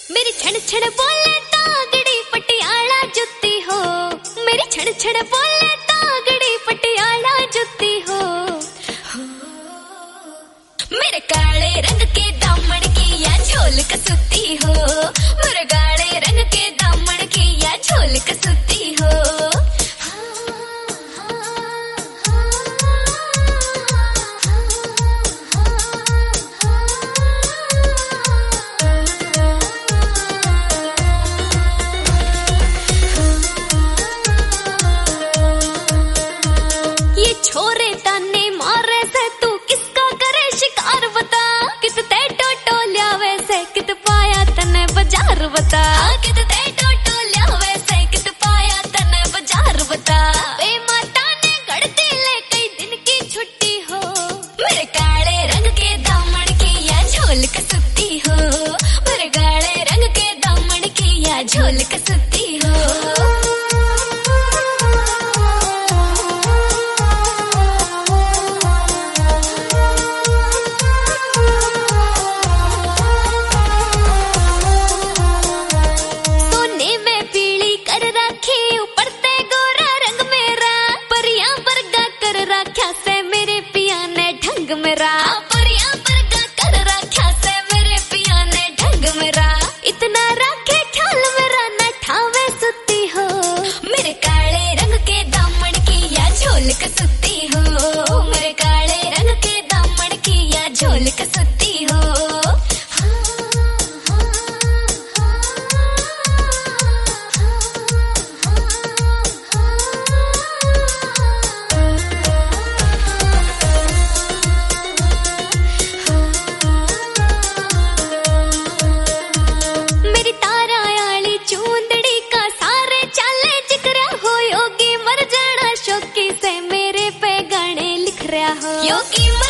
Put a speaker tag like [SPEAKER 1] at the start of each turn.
[SPEAKER 1] मेरी छड़ छड़ बोले तागड़ी पटियाला जुत्ती हो, मेरी छड़ छड़ बोले तागड़ी पटियाला जुत्ती हो। मेरे काले रंग के दामन की या झोल कसुती हो, मेरे काले रंग के दामन की या झोल कसुती हो। छोरे ताने मारे से तू किसका करे शिकार बता, कित ते टोटो ल्यावे से कित पाया तने बाजार बता, कित ते टोटो ल्यावे से कित पाया तने बाजार बता। बे माता ने गड़ते ले कई दिन की छुट्टी हो, मेरे काले रंग के दामन की या झोल कसुती हो, मेरे काले रंग के दामन की या झोल कसुती हो। मेरा परिया परगा कर रखा से मेरे पिया ने ढंग मेरा, इतना रखे ख्याल मेरा न ठावे सुती हो, मेरे काले रंग के दामन की या झोल कसुती हो, मेरे काले रंग के दामन की या झोल कसुती हो। योगी